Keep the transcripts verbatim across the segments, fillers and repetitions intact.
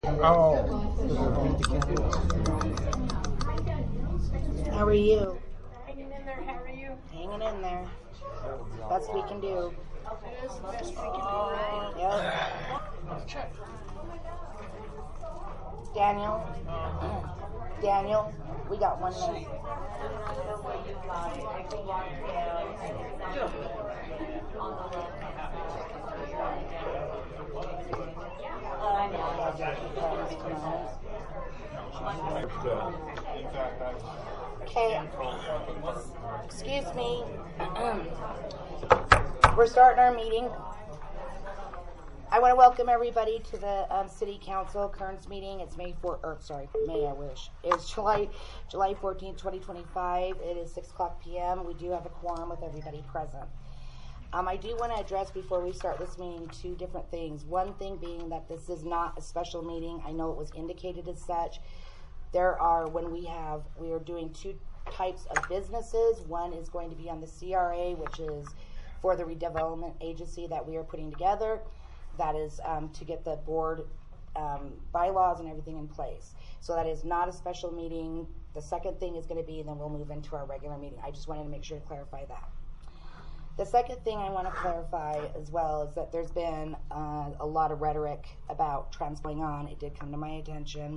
Oh. How are you? Hanging in there, how are you? Hanging in there. Best we can do. It is the best we can do, right? Yep. Daniel? Daniel, we got one minute. Okay. Excuse me. We're starting our meeting. I want to welcome everybody to the um, City Council Kearns meeting. It's May fourth, or sorry, May I wish. It's July July fourteenth, twenty twenty-five. It is six o'clock p m We do have a quorum with everybody present. Um, I do want to address before we start this meeting two different things. One thing being that this is not a special meeting. I know it was indicated as such. There are, when we have, we are doing two types of businesses. One is going to be on the C R A, which is for the redevelopment agency that we are putting together. That is um, to get the board um, bylaws and everything in place. So that is not a special meeting. The second thing is going to be, and then we'll move into our regular meeting. I just wanted to make sure to clarify that. The second thing I want to clarify as well is that there's been uh, a lot of rhetoric about trans going on. It did come to my attention.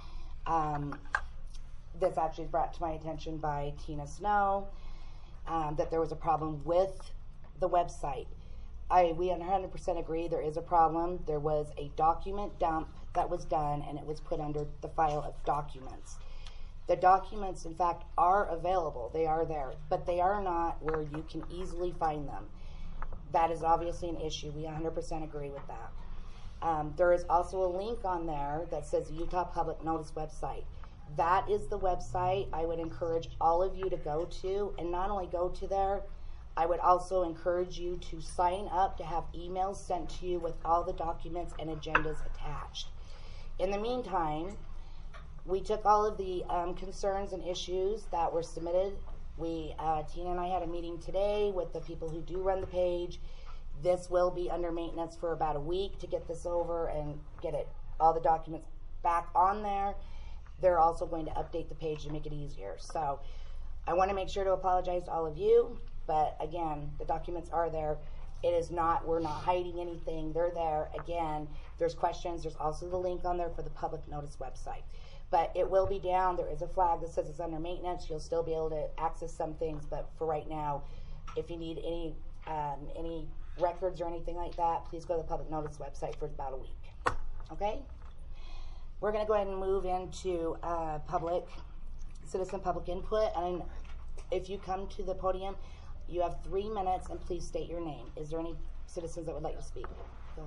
Um, this actually was brought to my attention by Tina Snow, um, that there was a problem with the website. I, we one hundred percent agree there is a problem. There was a document dump that was done, and it was put under the file of documents. The documents, in fact, are available. They are there, but they are not where you can easily find them. That is obviously an issue. We one hundred percent agree with that. Um, there is also a link on there that says Utah Public Notice website. That is the website I would encourage all of you to go to, and not only go to there, I would also encourage you to sign up to have emails sent to you with all the documents and agendas attached. In the meantime, we took all of the um, concerns and issues that were submitted. We, uh, Tina and I had a meeting today with the people who do run the page. This will be under maintenance for about a week to get this over and get it, all the documents back on there. They're also going to update the page to make it easier. So I want to make sure to apologize to all of you. But again, the documents are there. It is not, we're not hiding anything. They're there. Again, there's questions. There's also the link on there for the public notice website. But it will be down. There is a flag that says it's under maintenance. You'll still be able to access some things. But for right now, if you need any um, any records or anything like that, please go to the public notice website for about a week. Okay? We're going to go ahead and move into uh, public, citizen public input. And if you come to the podium, you have three minutes, and please state your name. Is there any citizens that would like to speak? Go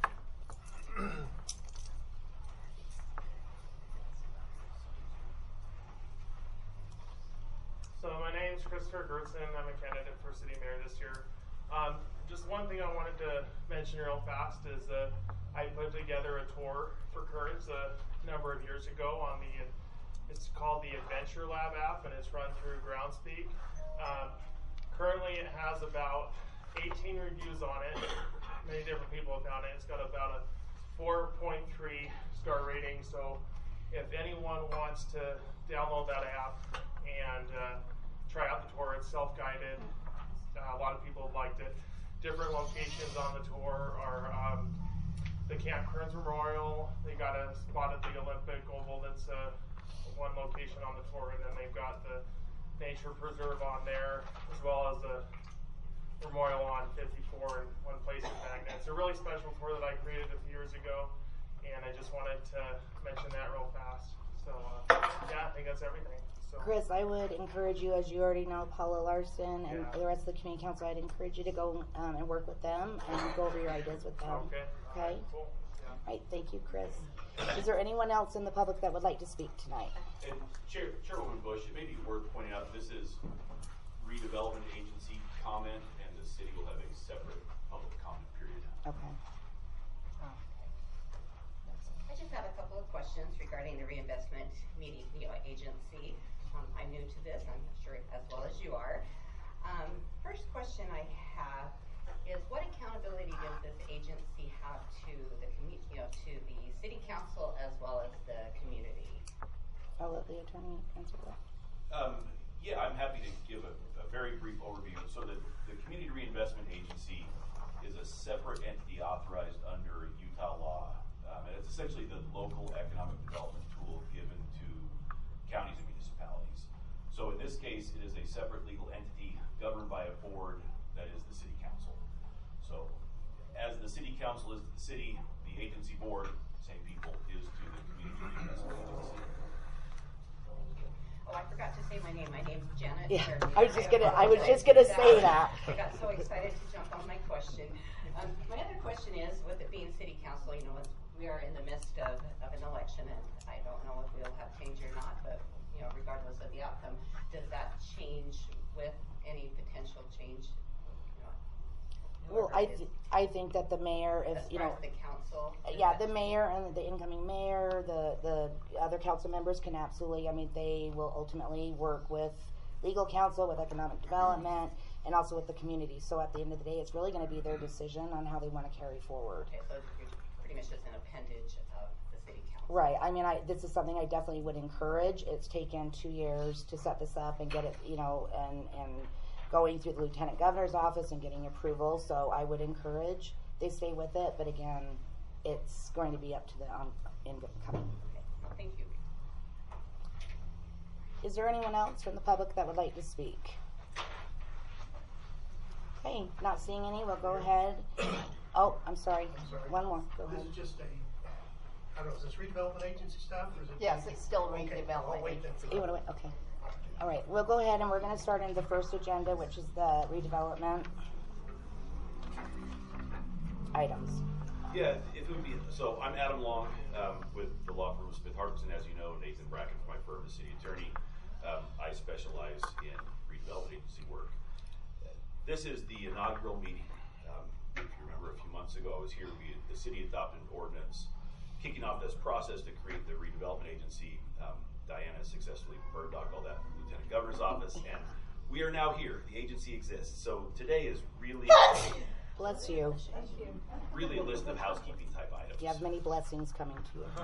ahead. So my name is Christopher Gertson. I'm a candidate for city mayor this year. Um, just one thing I wanted to mention real fast is uh, I put together a tour for Kearns a number of years ago on the, it's called the Adventure Lab app, and it's run through Groundspeak. Um, Currently, it has about eighteen reviews on it. Many different people have found it. It's got about a four point three star rating. So, if anyone wants to download that app and uh, try out the tour, it's self-guided. Uh, a lot of people have liked it. Different locations on the tour are um, the Camp Kearns Memorial. They got a spot at the Olympic Oval. That's uh, one location on the tour, and then they've got the Nature Preserve on there, as well as a memorial on fifty-four in one place in Magna. It's a really special tour that I created a few years ago, and I just wanted to mention that real fast. So, uh, yeah, I think that's everything. So, Chris, I would encourage you, as you already know, Paula Larson and yeah. the rest of the community council, I'd encourage you to go um, and work with them and go over your ideas with them. Okay. Okay? All right, cool. Yeah. All right, thank you, Chris. Is there anyone else in the public that would like to speak tonight? And Chair, Chairwoman Bush, it may be worth pointing out this is redevelopment agency comment, and the city will have a separate public comment period. Okay. I just have a couple of questions regarding the reinvestment media agency. Um, I'm new to this, I'm sure as well as you are. Um, first question I have is, what accountability does this agency have to to the commu- you know, to the city council as well as the community. I'll let the attorney answer that. Um, yeah, I'm happy to give a, a very brief overview. So the, the Community Reinvestment Agency is a separate entity authorized under Utah law. Um, and it's essentially the local economic development tool given to counties and municipalities. So in this case, it is a separate legal entity governed by a board that is the city council. So as the city council is to the city, the agency board, same people, is to the Community Reinvestment Agency. Oh, I forgot to say my name. My name's Janet. Yeah, Fairview. I was just gonna- I was just gonna say that. I got so excited to jump on my question. Um, my other question is, with it being city council, you know, we are in the midst of, of an election, and I don't know if we'll have change or not, but, you know, regardless of the outcome, does that change with any potential change? You know, Well, whoever I, it is, th- I think that the mayor, if, as you far know, as the council. is yeah, that- the mayor and the incoming mayor, the, the other council members can absolutely, I mean, they will ultimately work with legal counsel, with economic development, and also with the community. So at the end of the day, it's really gonna be their decision on how they wanna carry forward. Okay, so you're pretty much just an appendage of the city council. Right, I mean, I, this is something I definitely would encourage. It's taken two years to set this up and get it, you know, and, and going through the lieutenant governor's office and getting approval, so I would encourage they stay with it, but again, it's going to be up to the um, incoming. Okay, well, thank you. Is there anyone else from the public that would like to speak? Okay, not seeing any, we'll go ahead. Oh, I'm sorry. I'm sorry. One more, go This ahead. is just a, I don't know, is this redevelopment agency stuff or is it? Yes, it's still Okay, I'll redevelopment. wait then for You wanna wait, okay. All right, we'll go ahead and we're gonna start in the first agenda, which is the redevelopment items. Yeah, if it would be, so I'm Adam Long, um, with the law firm of Smith Harkison, as you know, Nathan Bracken from my firm, the city attorney. Um, I specialize in redevelopment agency work. This is the inaugural meeting. Um, if you remember a few months ago, I was here, we, the city adopted an ordinance kicking off this process to create the redevelopment agency. Um, Diana successfully bird dogged all that from the lieutenant governor's office, and we are now here. The agency exists. So today is really Bless you. really a list of housekeeping type items. You have many blessings coming to you.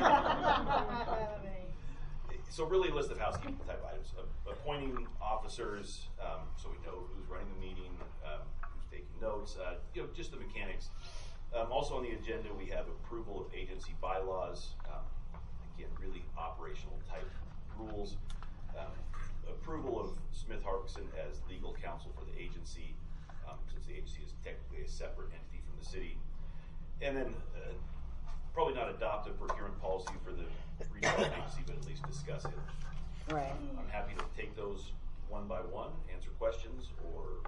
So really a list of housekeeping type items. A- appointing officers, um, so we know who's running the meeting, um, who's taking notes, uh, you know, just the mechanics. Um, also on the agenda, we have approval of agency bylaws. Um, again, really operational type rules. Um, approval of Smith Harkison as legal counsel for the agency, um, since the agency is technically a separate entity from the city. And then uh, probably not adopt a procurement policy for the redevelopment agency, but at least discuss it. Right. I'm happy to take those one by one, answer questions, or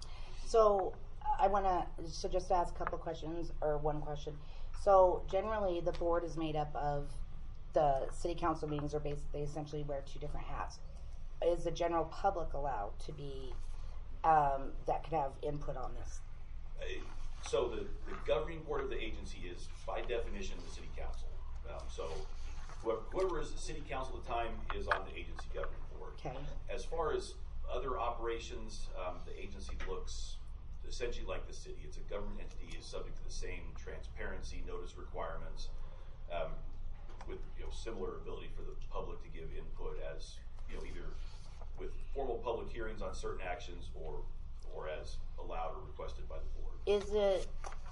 So I want to so just ask a couple of questions or one question. So generally, the board is made up of the city council meetings are basically essentially wear two different hats. Is the general public allowed to be um, that could have input on this? uh, so the, the governing board of the agency is by definition the city council. Um, so whoever, whoever is the city council at the time is on the agency governing board. Okay. As far as other operations, um, the agency looks essentially like the city. It's a government entity, is subject to the same transparency notice requirements, um, with you know similar ability for the public to give input as you know either with formal public hearings on certain actions or or as allowed or requested by the board. Is it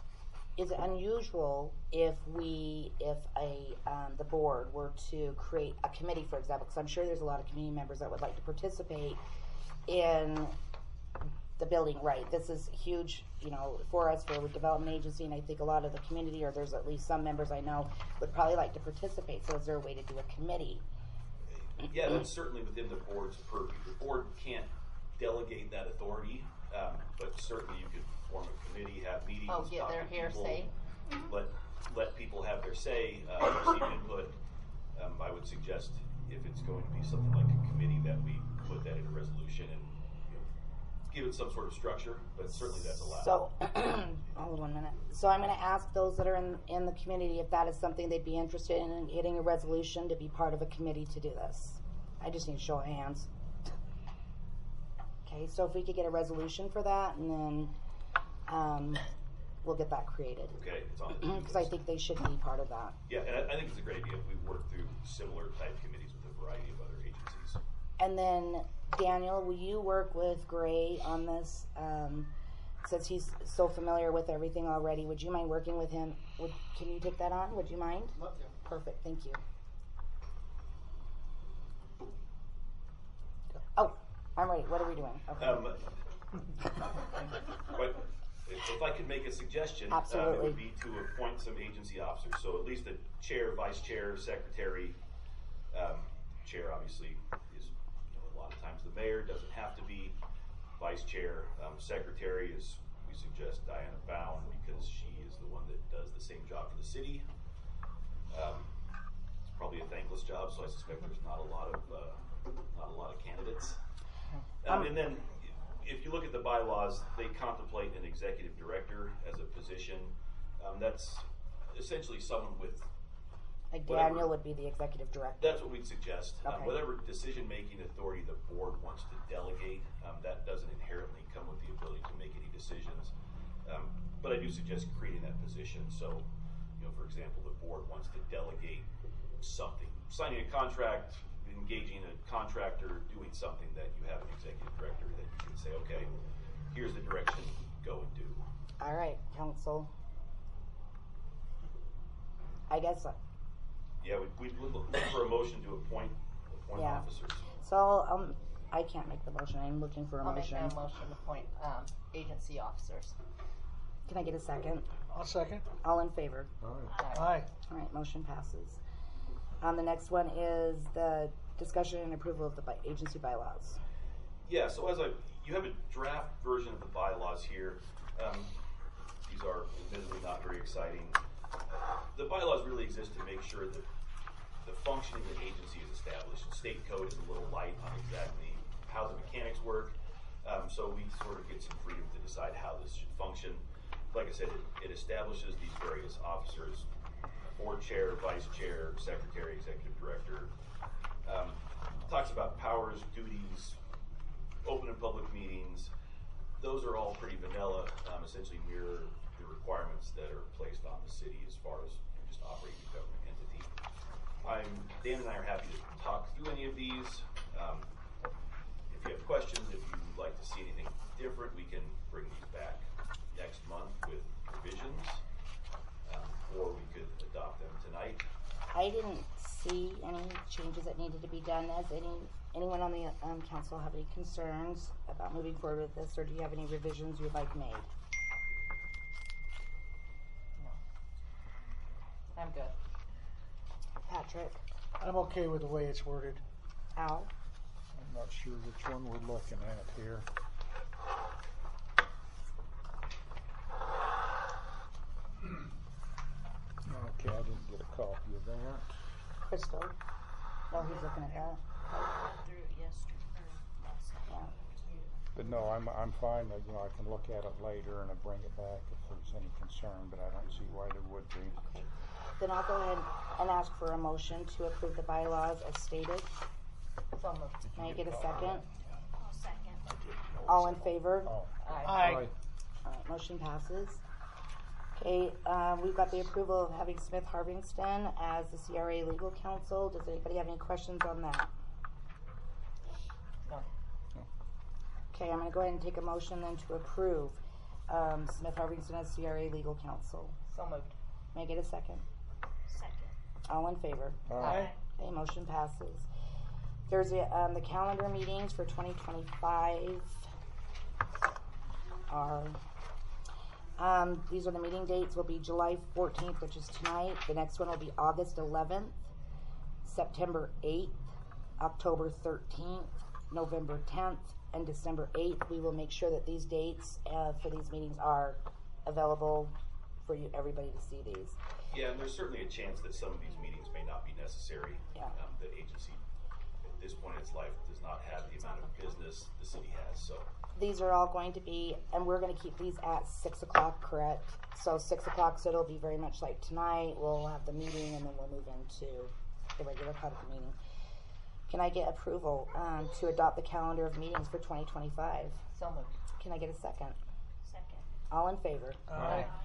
is it unusual if we if a um, the board were to create a committee, for example? Because I'm sure there's a lot of community members that would like to participate in the building right. This is huge, you know, for us for a development agency, and I think a lot of the community, or there's at least some members I know, would probably like to participate. So is there a way to do a committee? Yeah, that's certainly within the board's purview. The board can't delegate that authority, um, but certainly you could form a committee, have meetings, Oh, get talk their to hair people, say. let let people have their say, uh, receive input. Um, I would suggest if it's going to be something like a committee that we put that in a resolution and you know, give it some sort of structure, but certainly that's allowed. So, hold one minute. So I'm going to ask those that are in, in the community if that is something they'd be interested in, getting a resolution to be part of a committee to do this. I just need a show of hands. Okay, so if we could get a resolution for that, and then um, we'll get that created. Okay, it's on the to-do Because I list. think they should be part of that. Yeah, and I, I think it's a great idea. We've worked through similar type committees with a variety of other agencies. And then, Daniel, will you work with Gray on this? Um, since he's so familiar with everything already, would you mind working with him? Would, can you take that on? Would you mind? Perfect, thank you. Oh, I'm ready. What are we doing? Okay. Um, but if, if I could make a suggestion, um, it Absolutely. would be to appoint some agency officers. So at least the chair, vice chair, secretary. Um, chair obviously is, you know, a lot of times the mayor, doesn't have to be. Vice chair, um, secretary is, we suggest Diana Bound because she is the one that does the same job for the city. Um, it's probably a thankless job, so I suspect there's not a lot of uh, not a lot of candidates. Um, Um, and then, if you look at the bylaws, they contemplate an executive director as a position. Um, that's essentially someone with Like whatever- Daniel would be the executive director. that's what we'd suggest. Um, Okay. whatever decision-making authority the board wants to delegate, um, that doesn't inherently come with the ability to make any decisions. Um, but I do suggest creating that position. So, you know, for example, the board wants to delegate something, signing a contract, engaging a contractor, doing something that you have an executive director that you can say, okay, here's the direction, go and do. All right, council. I guess, uh, Yeah, we, we look for a motion to appoint, appoint Yeah. officers. so, um, I can't make the motion. I'm looking for a I'll make motion. a motion to appoint, um, agency officers. Can I get a second? I'll second. All in favor? Aye. All right, motion passes. Um, the next one is the discussion and approval of the by- agency bylaws. Yeah, so as I, you have a draft version of the bylaws here. Um, these are admittedly not very exciting. The bylaws really exist to make sure that the functioning of the agency is established. State code is a little light on exactly how the mechanics work, um, so we sort of get some freedom to decide how this should function. Like I said, it, it establishes these various officers: board chair, vice chair, secretary, executive director. Um, talks about powers, duties, open and public meetings. Those are all pretty vanilla, um, essentially mirror the requirements that are placed on the city as far as you know, just operating a government entity. I'm, Dan and I are happy to talk through any of these. Um, if you have questions, if you would like to see anything different, we can bring these back next month with revisions, um, or we could adopt them tonight. I didn't see any changes that needed to be done. Does any anyone on the um, council have any concerns about moving forward with this, or do you have any revisions you'd like made? No. I'm good. Patrick, I'm okay with the way it's worded. Al, I'm not sure which one we're looking at here. Okay, I didn't get a copy of that. Crystal. No, he's looking at that. Through it yesterday, or last night. Yeah. But no, I'm, I'm fine, uh, you know, I can look at it later and I bring it back if there's any concern, but I don't see why there would be. Then I'll go ahead and ask for a motion to approve the bylaws as stated. So moved. May I get a second? I'll second. All in favor? Oh. Aye. Aye. All right, motion passes. Okay, um, we've got the approval of having Smith Harvingston as the C R A legal counsel. Does anybody have any questions on that? No. Okay, I'm gonna go ahead and take a motion then to approve, um, Smith Harvingston as C R A legal counsel. So moved. May I get a second? Second. All in favor? Aye. Okay, motion passes. There's a, um, the calendar meetings for twenty twenty-five are, um, these are the meeting dates, will be July fourteenth, which is tonight. The next one will be August eleventh, September eighth, October thirteenth, November tenth, and December eighth. We will make sure that these dates, uh, for these meetings are available for you, everybody to see these. Yeah, and there's certainly a chance that some of these meetings may not be necessary. Yeah. Um, the agency, at this point in its life, does not have the amount of business the city has, so. These are all going to be, and we're going to keep these at six o'clock, correct? So six o'clock, so it'll be very much like tonight. We'll have the meeting, and then we'll move into the regular part of the meeting. Can I get approval um, to adopt the calendar of meetings for twenty twenty-five? So moved. Can I get a second? Second. All in favor? Aye.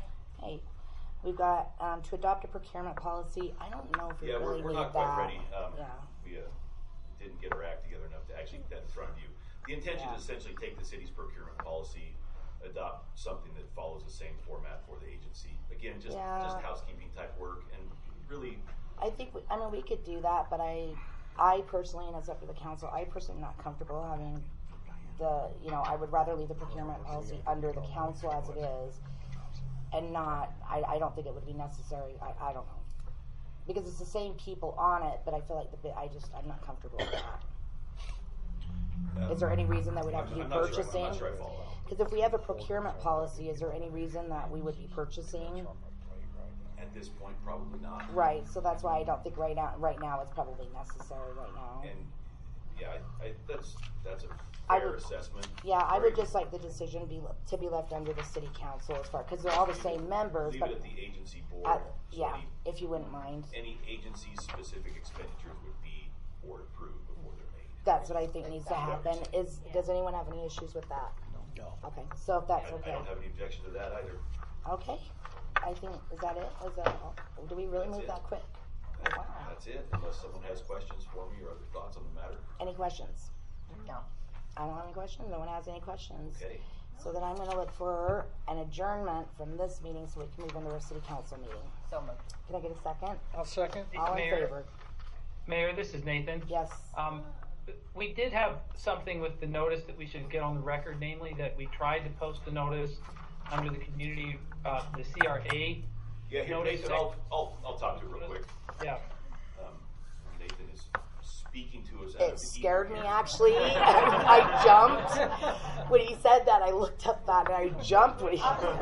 Okay. We've got, um, to adopt a procurement policy. I don't know if we Yeah, really we're, we're need not that. quite ready. Um, Yeah. We, uh, didn't get our act together enough to actually get that in front of you. The intention Yeah. is essentially take the city's procurement policy, adopt something that follows the same format for the agency. Again, just, Yeah. just housekeeping type work, and really, I think, we, I mean, we could do that, but I, I personally, and it's up to the council, I personally am not comfortable having the, you know, I would rather leave the procurement policy under the council as it is, and not, I, I don't think it would be necessary, I, I don't know. Because it's the same people on it, but I feel like the bit, I just, I'm not comfortable with that. um, Is there any reason that we'd have to I'm- be I'm not sure- purchasing? I'm not sure I follow that. Because if we have a procurement policy, is there any reason that we would be purchasing? At this point, probably not. Right, so that's why I don't think right now, right now it's probably necessary right now. And, yeah, I, I, that's, that's a I fair would- assessment. Yeah, I would Right. just like the decision be, to be left under the city council as far, because they're all the same members, Leave but, it at the agency board. at- so yeah, any- if you wouldn't mind. Any agency-specific expenditures would be board approved before they're made. That's what I think needs to happen. Is, does anyone have any issues with that? No. Okay, so if that's I, okay. I don't have any objection to that either. Okay, I think, is that it? Is that all? Do we really That's move it. that quick? That- Wow. That's it, unless someone has questions for me or other thoughts on the matter. Any questions? No. I don't have any questions. No one has any questions. Okay. So then I'm gonna look for an adjournment from this meeting so we can move into our city council meeting. So moved. Can I get a second? I'll second. All in Mayor, favor? Mayor, this is Nathan. Yes. Um, we did have something with the notice that we should get on the record, namely that we tried to post a notice under the community, uh, the C R A. Yeah, here, Notice Nathan, sec- I'll, I'll, I'll talk to you real quick. Yeah. Um, Nathan is speaking to us out of It the scared ether me here. actually. I, I jumped. When he said that, I looked up that and I jumped when he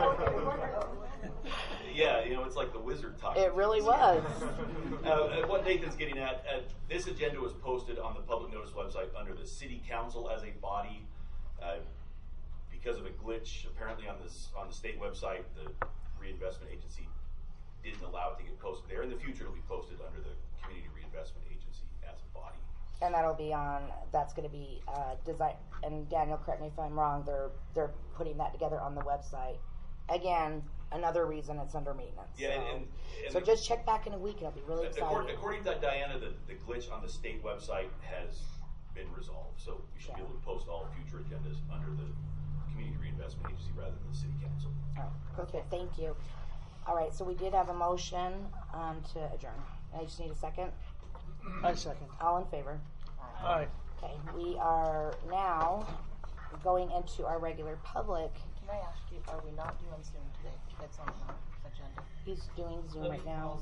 Yeah, you know, it's like the wizard talking. It really was. Uh, uh, what Nathan's getting at, uh, this agenda was posted on the public notice website under the city council as a body. Uh, because of a glitch apparently on this on the state website, the reinvestment agency didn't allow it to get posted there. In the future, it'll be posted under the community reinvestment agency as a body. And that'll be on, that's gonna be, uh, design, and Daniel, correct me if I'm wrong, they're, they're putting that together on the website. Again, another reason it's under maintenance. Yeah, so. and, and, and So just check back in a week and it'll be really according, exciting. according to Diana, the, the glitch on the state website has been resolved. So we should be Yeah. able to post all future agendas under the community reinvestment agency rather than the city council. All right, perfect, thank you. All right, so we did have a motion, um, to adjourn. I just need a second. I second. All in favor? Aye. Okay, we are now going into our regular public. Can I ask you, are we not doing Zoom today? That's on the agenda. He's doing Zoom right now.